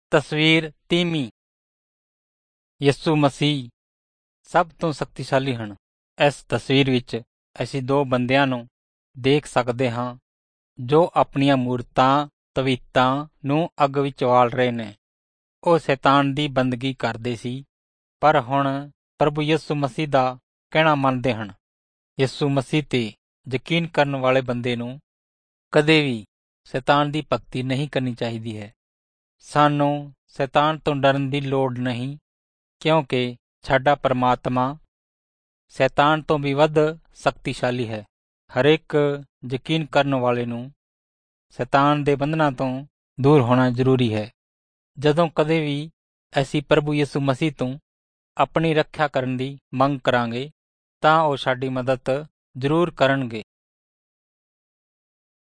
ਤਸਵੀਰ 30ਵੀਂ। ਯਿਸੂ ਮਸੀਹ ਸਭ ਤੋਂ ਸ਼ਕਤੀਸ਼ਾਲੀ ਹਨ। ਇਸ ਤਸਵੀਰ ਵਿੱਚ ਅਸੀਂ ਦੋ ਬੰਦਿਆਂ ਨੂੰ ਦੇਖ ਸਕਦੇ ਹਾਂ ਜੋ ਆਪਣੀਆਂ ਮੂਰਤਾਂ ਤਵੀਤਾਂ ਨੂੰ ਅੱਗ ਵਿੱਚ ਬਾਲ ਰਹੇ ਨੇ। ਉਹ ਸ਼ੈਤਾਨ ਦੀ ਬੰਦਗੀ ਕਰਦੇ ਸੀ, ਪਰ ਹੁਣ ਪ੍ਰਭੂ ਯਿਸੂ ਮਸੀਹ ਦਾ ਕਹਿਣਾ ਮੰਨਦੇ ਹਨ। ਯਿਸੂ ਮਸੀਹ ਤੇ ਯਕੀਨ ਕਰਨ ਵਾਲੇ ਬੰਦੇ ਨੂੰ ਕਦੇ ਵੀ ਸ਼ੈਤਾਨ ਦੀ ਭਗਤੀ ਨਹੀਂ ਕਰਨੀ ਚਾਹੀਦੀ ਹੈ। ਸਾਨੂੰ ਸ਼ੈਤਾਨ ਤੋਂ ਡਰਨ ਦੀ ਲੋੜ ਨਹੀਂ, ਕਿਉਂਕਿ ਸਾਡਾ ਪਰਮਾਤਮਾ ਸ਼ੈਤਾਨ ਤੋਂ ਵੀ ਵੱਧ ਸ਼ਕਤੀਸ਼ਾਲੀ ਹੈ। ਹਰੇਕ ਯਕੀਨ ਕਰਨ ਵਾਲੇ ਨੂੰ ਸ਼ੈਤਾਨ ਦੇ ਬੰਧਨਾਂ ਤੋਂ ਦੂਰ ਹੋਣਾ ਜ਼ਰੂਰੀ ਹੈ। ਜਦੋਂ ਕਦੇ ਵੀ ਅਸੀਂ ਪ੍ਰਭੂ ਯਿਸੂ ਮਸੀਹ ਤੋਂ ਆਪਣੀ ਰੱਖਿਆ ਕਰਨ ਦੀ ਮੰਗ ਕਰਾਂਗੇ ਤਾਂ ਉਹ ਸਾਡੀ ਮਦਦ ਜ਼ਰੂਰ ਕਰਨਗੇ।